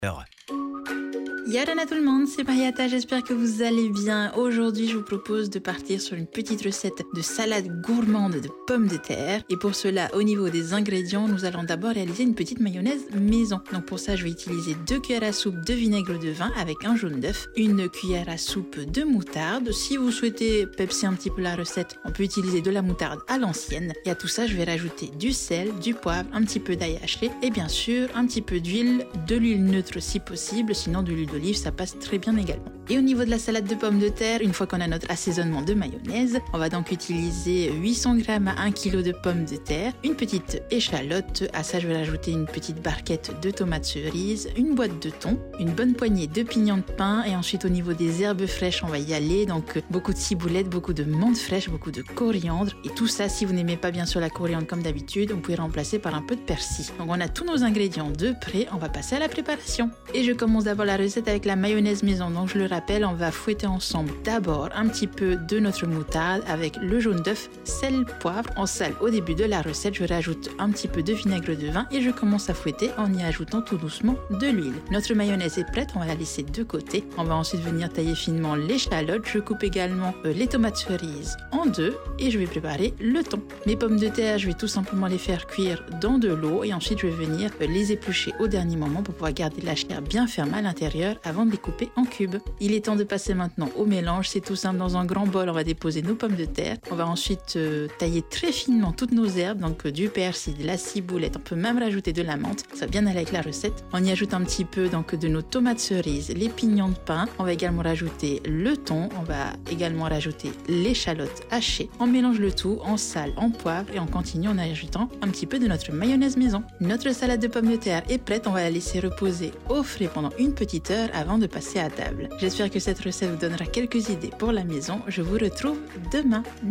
Yarana tout le monde, c'est Mariata, j'espère que vous allez bien. Aujourd'hui, je vous propose de partir sur une petite recette de salade gourmande de pommes de terre. Et pour cela, au niveau des ingrédients, nous allons d'abord réaliser une petite mayonnaise maison. Donc pour ça, je vais utiliser 2 cuillères à soupe de vinaigre de vin avec un jaune d'œuf, une cuillère à soupe de moutarde. Si vous souhaitez pepser un petit peu la recette, on peut utiliser de la moutarde à l'ancienne. Et à tout ça, je vais rajouter du sel, du poivre, un petit peu d'ail haché et bien sûr, un petit peu d'huile, de l'huile neutre si possible, sinon de l'huile d'olive, ça passe très bien également. Et au niveau de la salade de pommes de terre, une fois qu'on a notre assaisonnement de mayonnaise, on va donc utiliser 800 g à 1 kg de pommes de terre, une petite échalote, à ça je vais rajouter une petite barquette de tomates cerises, une boîte de thon, une bonne poignée de pignons de pain et ensuite au niveau des herbes fraîches, on va y aller, donc beaucoup de ciboulettes, beaucoup de menthe fraîche, beaucoup de coriandre et tout ça, si vous n'aimez pas bien sûr la coriandre comme d'habitude, vous pouvez remplacer par un peu de persil. Donc on a tous nos ingrédients de près, on va passer à la préparation. Et je commence d'abord la recette avec la mayonnaise maison, donc je le rappelle, on va fouetter ensemble d'abord un petit peu de notre moutarde avec le jaune d'œuf, sel, poivre. En sale au début de la recette, je rajoute un petit peu de vinaigre de vin et je commence à fouetter en y ajoutant tout doucement de l'huile. Notre mayonnaise est prête, on va la laisser de côté. On va ensuite venir tailler finement l'échalote. Je coupe également les tomates cerises en deux et je vais préparer le thon. Mes pommes de terre, je vais tout simplement les faire cuire dans de l'eau et ensuite je vais venir les éplucher au dernier moment pour pouvoir garder la chair bien ferme à l'intérieur avant de les couper en cubes. Il est temps de passer maintenant au mélange. C'est tout simple, dans un grand bol, on va déposer nos pommes de terre. On va ensuite tailler très finement toutes nos herbes, donc du persil, de la ciboulette. On peut même rajouter de la menthe, ça va bien aller avec la recette. On y ajoute un petit peu donc de nos tomates cerises, les pignons de pain. On va également rajouter le thon. On va également rajouter l'échalote hachée. On mélange le tout en sal, en poivre et on continue en ajoutant un petit peu de notre mayonnaise maison. Notre salade de pommes de terre est prête. On va la laisser reposer au frais pendant une petite heure avant de passer à table. J'espère que cette recette vous donnera quelques idées pour la maison. Je vous retrouve demain.